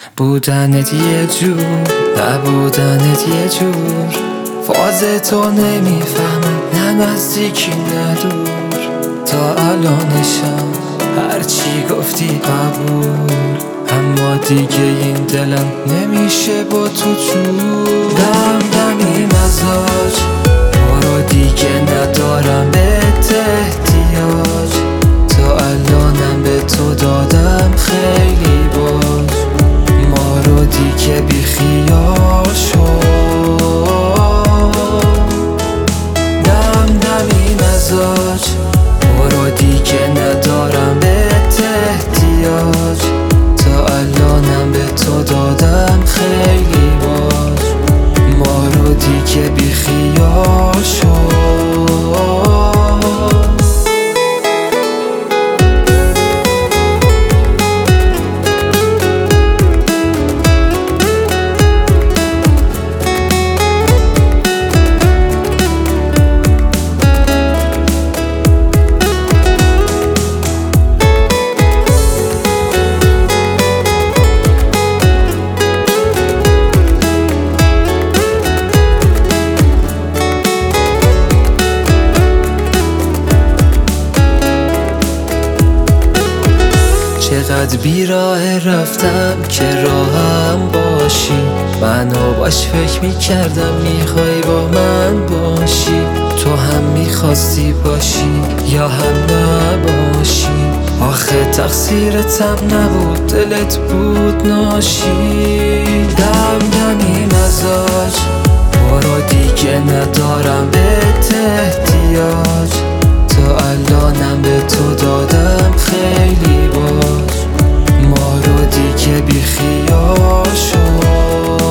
بودنت یه جور، نبودنت یه جور. فاز تو نمیفهمم، نه نزدیکی نه دور. تا الانشم هرچی گفتی قبول، اما دیگه این دلم نمیشه با تو جور. دم مزاج برو دیگه، ندارم بهت احتیاج. تا الانم به تو دادم خیلی باج، ما رو دیگه بی خیال شد. دمی مزاج برو دیگه، ندارم بهت احتیاج. تا الانم به تو دادم خیلی باج، ما رو دیگه بی خیال شد. چقدر بیراه رفتم که راهم باشی. منو باش فکر میکردم میخوای با من باشی. تو هم میخواستی باشی یا هم نباشی. آخه تقصیرتم نبود، دلت بود ناشی. دمی مزاج برو دیگه، ندارم بهت احتیاج. تا الانم به تو دادم خیلی باج، ما رو دیگه بی خیال شد.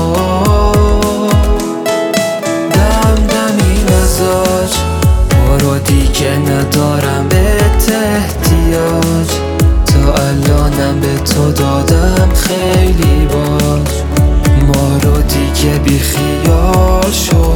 دمی مزاج برو دیگه، ندارم بهت احتیاج. تا الانم به تو دادم خیلی باج، ما رو دیگه بی خیال شد.